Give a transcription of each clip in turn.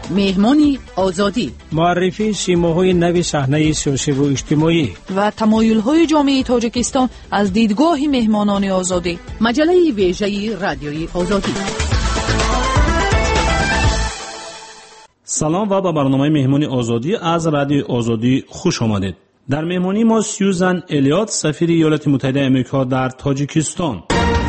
مهمانی آزادی، معرفی سیماهای نوی صحنه سیاسی و اجتماعی و تمایل‌های جامعه تاجیکستان از دیدگاه مهمانان آزادی. مجله ویژه رادیوی آزادی. سلام و به برنامه مهمانی آزادی از رادیو آزادی خوش آمدید. در مهمانی ما سیوزن الیوت، سفیر ایالات متحده آمریکا در تاجیکستان.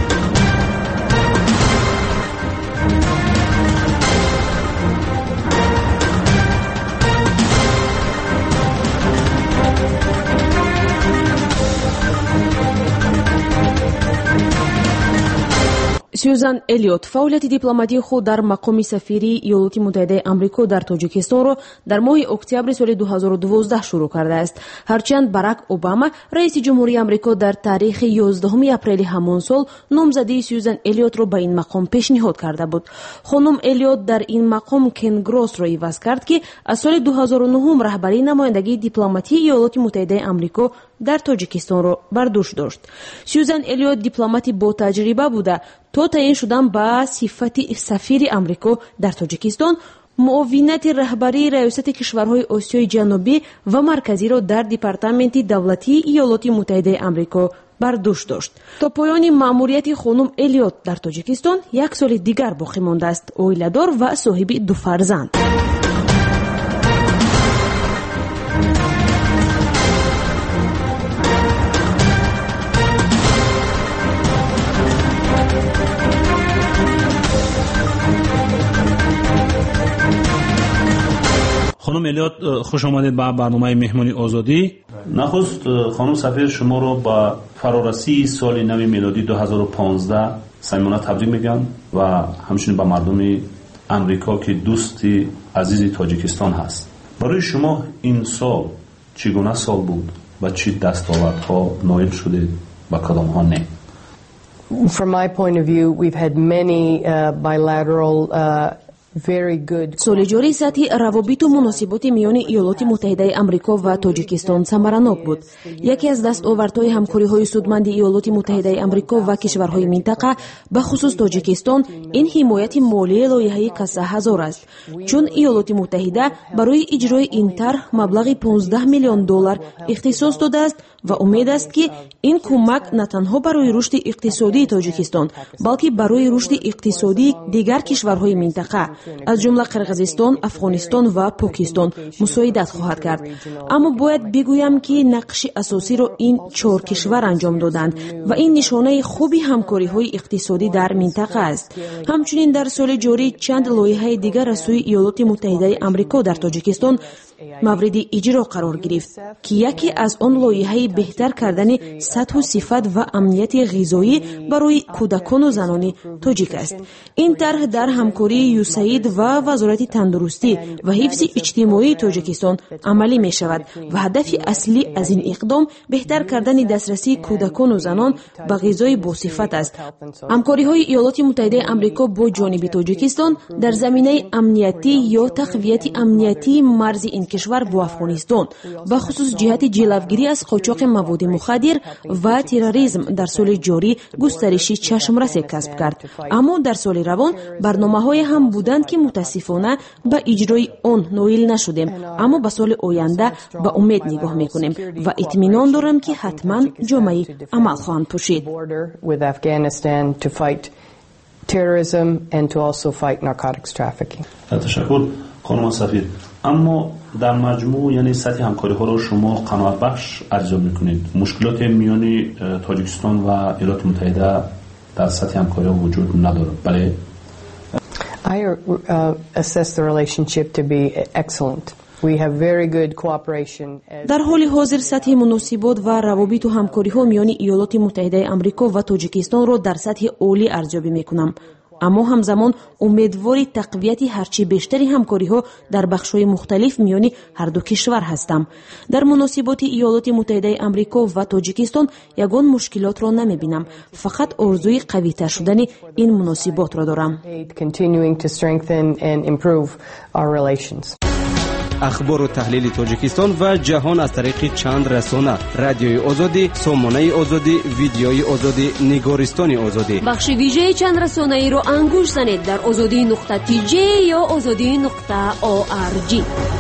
سیوزن الیوت فعالیت دیپلماتی خود در مقام سفیری ایالات متحده آمریکا در تاجیکستان را در ماه اکتبر سال 2012 شروع کرده است. هرچند باراک اوباما رئیس جمهوری آمریکا در تاریخ 11 اپریل همان سال نامزدی سیوزن الیوت را به این مقام پیشنهاد کرده بود. خانم الیوت در این مقام کن گروس را عوض کرد که از سال 2009 رهبری نمایندگی دیپلماتی ایالات متحده آمریکا در تاجیکستان را بر دوش داشت. سیوزن الیوت دیپلماتی با تجربه بوده. تا تعیین شدن به صفت سفیر آمریکا در تاجیکستان، معاونت رهبری ریاست کشورهای آسیای جنوبی و مرکزی را در دپارتمنت دولتی ایالات متحده آمریکا بر دوش داشت. تا پایان مأموریت خانم الیوت در تاجیکستان 1 سال دیگر باقی مانده است. عائله‌دار و صاحب 2 فرزند. خانم الیوت، خوش آمدید به برنامه مهمانی آزادی. نخست خانم سفیر شما رو با فرارسی سال نو میلادی 2015 صمیمانه تبریک میگم و همچنین به مردم امریکا که دوست عزیز تاجیکستان هست. برای شما این سال چگونه سال بود و چه دستاوردها نایل شده و کدام ها نه؟ From my point of view, we've had many bilateral سال جاری سطح روابط و مناسبات میان ایالات متحده آمریکا و تاجیکستان ثمرناک بود. یکی از دستاوردهای همکاری‌های سودمند ایالات متحده آمریکا و کشورهای منطقه به خصوص تاجیکستان این حمایت مالی لایحه کسا-1000 است، چون ایالات متحده برای اجرای این طرح مبلغ $15 میلیون اختصاص داده است و امید است که این کمک نه تنها برای رشد اقتصادی تاجیکستان بلکه برای رشد اقتصادی دیگر کشورهای منطقه از جمله قرقیزستان، افغانستان و پاکستان مساعدت خواهد کرد. اما باید بگویم که نقش اساسی را این 4 کشور انجام دادند و این نشانه خوبی همکاری‌های اقتصادی در منطقه است. همچنین در سال جاری چند لایحه دیگر از سوی ایالات متحده آمریکا در تاجیکستان مورد اجرا قرار گرفت که یکی از آن لایحه بهتر کردن سطح و صفت و امنیت غذایی برای کودکان و زنان تاجیک است. این طرح در همکاری یوساید و وزارت تندرستی و حفظ اجتماعی تاجیکستان عملی می شود و هدف اصلی از این اقدام بهتر کردن دسترسی کودکان و زنان به غذای با صفت است. همکاری های ایالات متحده آمریکا با جانب تاجیکستان در زمینه امنیتی یا تقویت امنیتی مرز این کشور با افغانستان و خصوص جهت جلوگیری از قاچاق مواد مخدر و تروریسم در سال جاری گسترشی چشمرس کسب کرد. اما در سال روان برنامه‌های هم بودند که متاسفانه به اجرای آن نائل نشدیم، اما به سال آینده به امید نگاه می‌کنیم و اطمینان دارم که حتما جامعه عمل خواهند پوشید. تشکر خانم سفیر. اما در مجموع یعنی سطح همکاری ها را شما قناعت بخش ارزیابی میکنید؟ مشکلات میان تاجیکستان و ایالات متحده در سطح همکاری ها وجود نداره؟ بله. I assess the relationship to be excellent. We have very good cooperation. در حال حاضر سطح مناسبات و روابط و همکاری ها میان ایالات متحده آمریکا و تاجیکستان را در سطح عالی ارزیابی میکنم. اما همزمان امیدوار تقویت هرچی بیشتری همکاری ها در بخش‌های مختلف میان هر دو کشور هستم. در مناسبات ایالات متحده آمریکا و تاجیکستان یگان مشکلات را نمی‌بینم، فقط آرزوی قوی‌تر شدن این مناسبات را دارم. اخبار و تحلیل تاجیکستان و جهان از طریق چند رسانه: رادیوی آزادی، سامانه آزادی، ویدیوی آزادی، نگارستان آزادی. بخش ویژه چند رسانه‌ای رو انگوش زنید در azadi.tj یا azadi.org.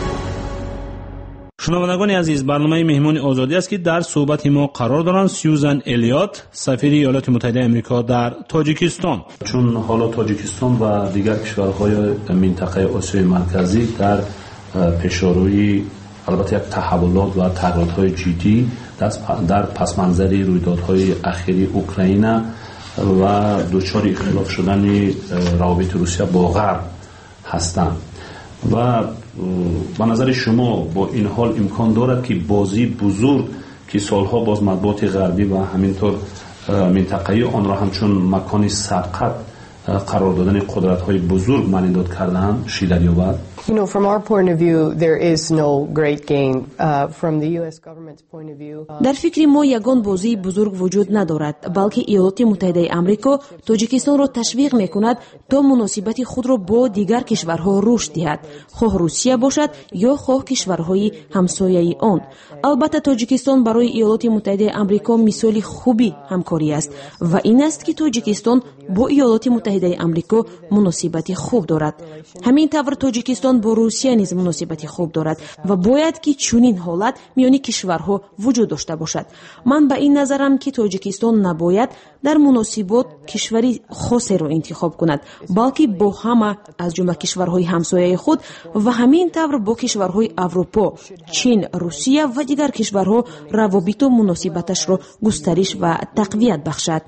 شنوندگان عزیز، برنامه مهمان آزادی است که در صحبت ما قرار دارند سیوزن الیوت، سفیر ایالات متحده آمریکا در تاجیکستان. چون حالا تاجیکستان و دیگر کشورهای منطقه آسیای مرکزی در پیشروی البته یک تحولات و تغییرات‌های جدی در پس منظر رویدادهای اخیری اوکراین و دچار اختلاف شدن روابط روسیه با غرب هستند و به نظر شما با این حال امکان دارد که بازی بزرگ که سالها باز مطبوعات غربی و همینطور منطقه‌ای آن را همچون مکان سبقت قرار دادن قدرت‌های بزرگ معنیداد کردن شیدت یابد؟ From our point of view, there is no great gain. From the U.S. government's point of view. در فکر ما یگان بازی بزرگ وجود ندارد، بلکه ایالات متحده آمریکا تاجیکستان را تشویق میکند تا مناسبت خود را با دیگر کشورها رشد دهد، خواه روسیه باشد یا خواه کشورهای همسایه آن. البته تاجیکستان برای ایالات متحده آمریکا مثال خوبی همکاری است و این است که تاجیکستان با ایالات متحده آمریکا مناسبت خوب دارد. همین طور تاجیکستان با روسیه نیز مناسبت خوب دارد و باید که چنین حالت میان کشورها وجود داشته باشد. من به این نظرم که تاجیکستان نباید در مناسبات کشوری خاصی را انتخاب کند، بلکه با همه از جمله کشورهای همسایه خود و همین طور با کشورهای اروپا، چین، روسیه و دیگر کشورها روابط و مناسبتش را گسترش و تقویت بخشد.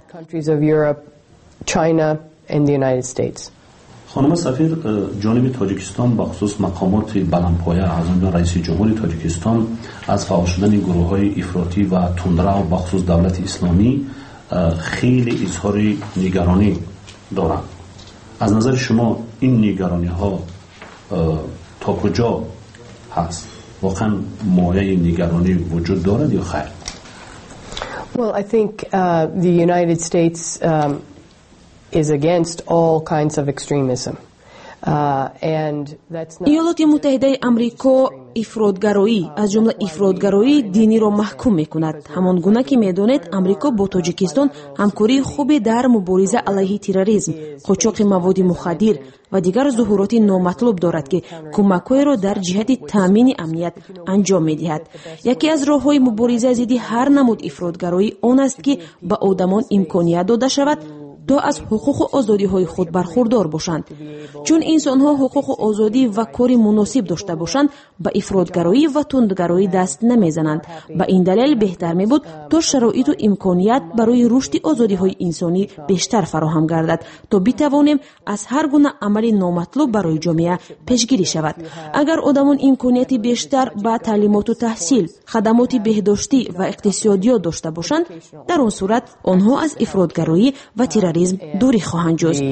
China and the United States. خانم سفیر، جانب تاجیکستان بخصوص مقامات بلندپایه از آن رئیس جمهور تاجیکستان از فعال شدن گروه‌های افراطی و تندرو بخصوص دولت اسلامی خیلی اظهار نگرانی دارند. از نظر شما این نگرانی‌ها تا کجا هست؟ واقعا مایه نگرانی وجود دارد یا خیر؟ Well, I think the United States is against all kinds of extremism. ایالات متحده آمریکا افراطگرایی از جمله افراطگرایی دینی را محکوم می‌کند. همان گونه که می‌دانید آمریکا با تاجیکستان همکاری خوبی در مبارزه علیه تروریسم، قاچاق مواد مخدر و دیگر ظهورات نامطلوب دارد که کمک‌های را در جهت تامین امنیت انجام می‌دهد. یکی از راه‌های مبارزه ضد هر نمود افراطگرایی آن است که به آدمان امکانیت داده شود تا از حقوق و آزادی‌های خود برخوردار باشند. چون انسان‌ها حقوق و آزادی و کاری مناسب داشته باشند، به افراطگرایی و تندگرایی دست نمیزنند. به این دلیل بهتر می‌بود تا شرایط و امکانیت برای رشد آزادی‌های انسانی بیشتر فراهم گردد تا بتوانیم از هر گونه عمل نامطلوب برای جامعه پیشگیری شود. اگر آدمان امکانیت بیشتر به تعلیمات و تحصیل، خدمات بهداشتی و اقتصادیات داشته باشند، در آن صورت آنها از افراطگرایی و تروریسم دوری خواهند جست.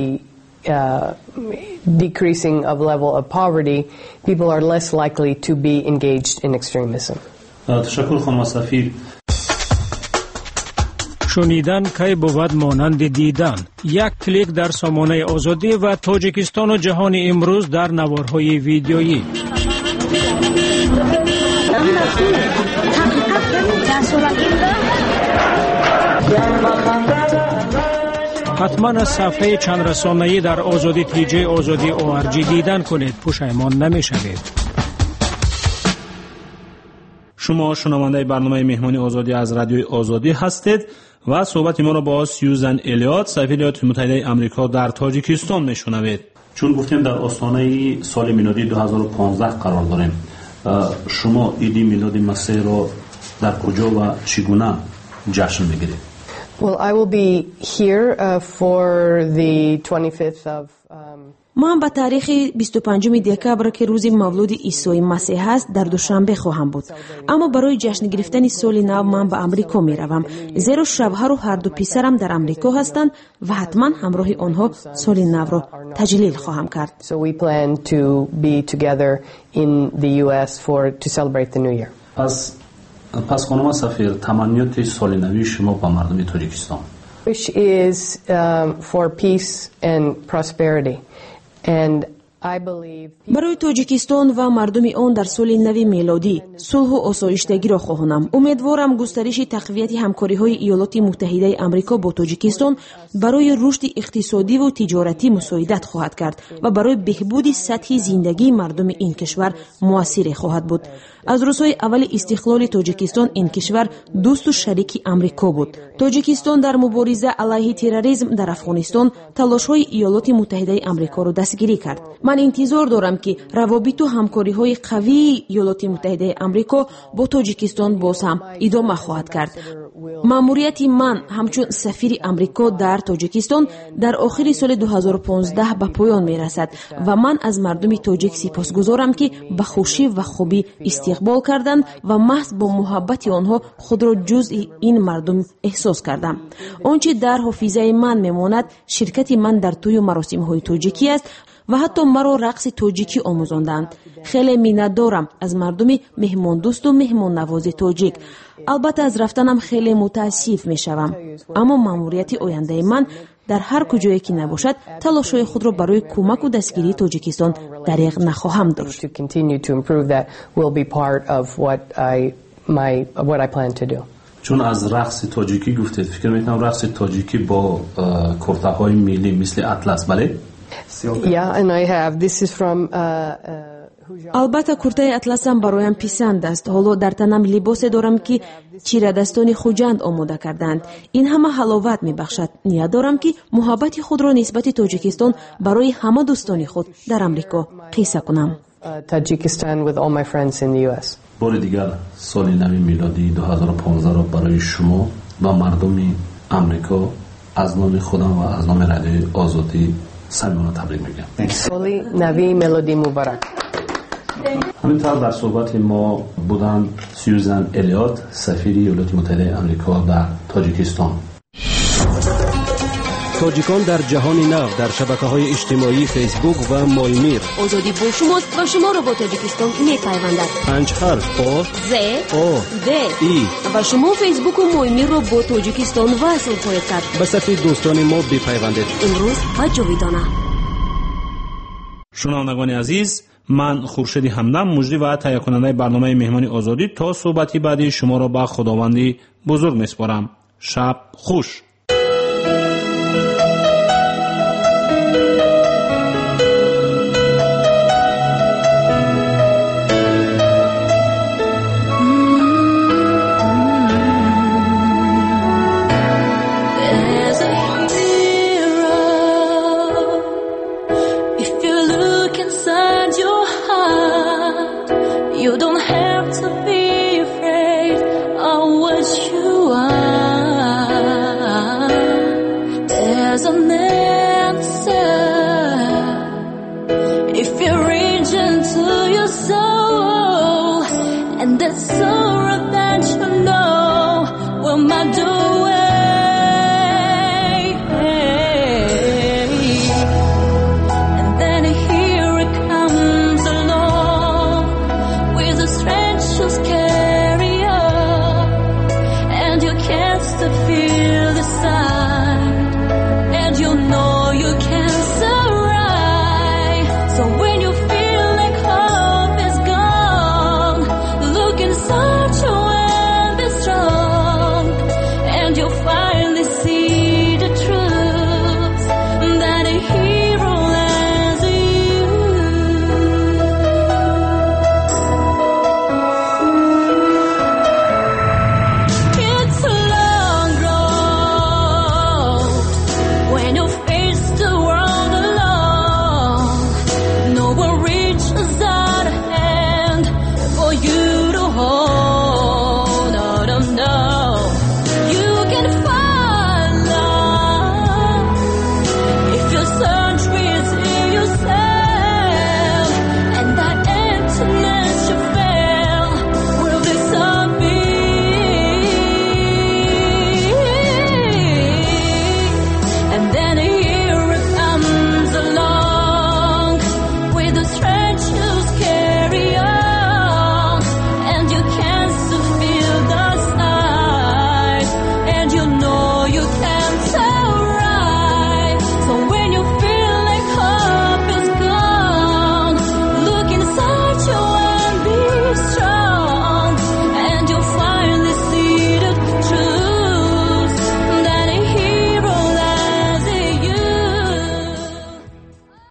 Decreasing of level of poverty, people are less likely to be engaged in extremism. تشکر خانم سفیر. شنیدن کی بود مانند دیدن. یک کلیک در سامانه آزادی و تاجیکستان و جهان امروز در نوارهای ویدیویی. حتما از صفحه چند رسانه‌ای در آزادی تیجی آزادی ORG دیدن کنید، پشیمان نمی‌شوید. شما شنونده برنامه مهمانی آزادی از رادیوی آزادی هستید و صحبت ما را با سیوزن الیوت، سفیر ایالات متحده آمریکا در تاجیکستان میشنوید. چون گفتیم در آستانه سال میلادی 2015 قرار داریم، شما عید میلاد مسیح را در کجا و چگونه جشن میگیرید؟ Well, I will be here for the 25th of من به تاریخ 25 دکبر که روز مولود عیسی مسیح است در دوشنبه خواهم بود. اما برای جشن گرفتن سال نو من به آمریکا می روم، زیرا شوهر و هر دو پسرم در آمریکا هستند و حتما همراه آنها سال نو را تجلیل خواهم کرد. So we plan to be together in the US to celebrate the new year. پس خانم سفیر، تمنیات سال نوی شما با مردم تاجیکستان؟ Wish is for peace and prosperity. And барои тоҷикистон ва мардуми он дар соли нави мелодӣ сулҳу осоиштагиро хоҳонам. умедворам густариши тақвияти ҳамкориҳои иёлоти муттаҳидаи амрико бо тоҷикистон барои рушди иқтисодиву тиҷоратӣ мусоидат хоҳад кард ва барои беҳбуди сатҳи зиндагии мардуми ин кишвар муассире хоҳад буд. аз рӯзҳои аввали истиқлоли тоҷикистон ин кишвар дӯсту шарики амрико буд. тоҷикистон дар мубориза алайҳи терроризм дар афғонистон талошҳои иёлоти муттаҳидаи амрикоро дастгирӣ кард. ман интизор дорам ки равобиту ҳамкориҳои қавии иёлоти муттаҳидаи амрико бо тоҷикистон боз ҳам идома хоҳад кард. маъмурияти ман ҳамчун сафири амрико дар тоҷикистон дар охири соли 2015 ба поён мерасад ва ман аз мардуми тоҷик сипосгузорам ки ба хушӣ ва хубӣ истиқбол карданд ва маҳз бо муҳаббати онҳо худро ҷузъи ин мардум эҳсос кардам. он чи дар ҳофизаи ман мемонад ширкати ман дар тӯю маросимҳои тоҷикӣ аст ва ҳатто маро рақси тоҷикӣ омӯзонданд. хеле миннатдорам аз мардуми меҳмондӯсту меҳмоннавози тоҷик. албатта аз рафтанам хеле мутаассиф мешавам, аммо маъмурияти ояндаи ман дар ҳар куҷое ки набошад талошҳои худро барои кӯмаку дастгирии тоҷикистон дариғ нахоҳам дошт. чун аз рақси тоҷикӣ гуфтед, фикр мекунам рақси тоҷикӣ бо куртаҳои миллӣ мисли атлас, бале? Yeah, and I have. This is from албатта куртаи атласам бароям писанд аст. ҳоло дар танам либосе дорам ки чирадастони хуҷанд омода карданд. ин ҳама ҳаловат мебахшад. ният дорам ки муҳаббати худро нисбати тоҷикистон барои ҳама дӯстони худ дар амрико қисса кунам. Tajikistan with all my friends in the US. бори дигар соли нави милодӣ 2015-ро барои шумо ва мардуми амрико аз номи худам ва аз номи радиои озодӣ самимона табрик мегӯям. Soli Navi Melody Mubarak. ҳаминтавр дар суҳбати мо буданд Сьюзан Элиот, сафири Иёлоти Муттаҳидаи Амрико дар Тоҷикистон. тоҷикон дар ҷаҳони нав дар шабакаҳои иҷтимоӣ фейсбук ва молмир. озодӣ бо шумост ва шуморо бо тоҷикистон мепайвандад. 5 ҳарф о з о д и ва шумо фейсбуку молмирро бо тоҷикистон васл хоҳед кард. ба сафи дӯстони мо бипайвандед. имрӯз ва ҷовидона. шунавандагони азиз, ман хуршеди ҳамдам муҷдӣ ва таҳиякунандаи барномаи меҳмони озодӣ то суҳбати баъди шуморо ба худованди бузург меспорам. шаб хуш. You don't have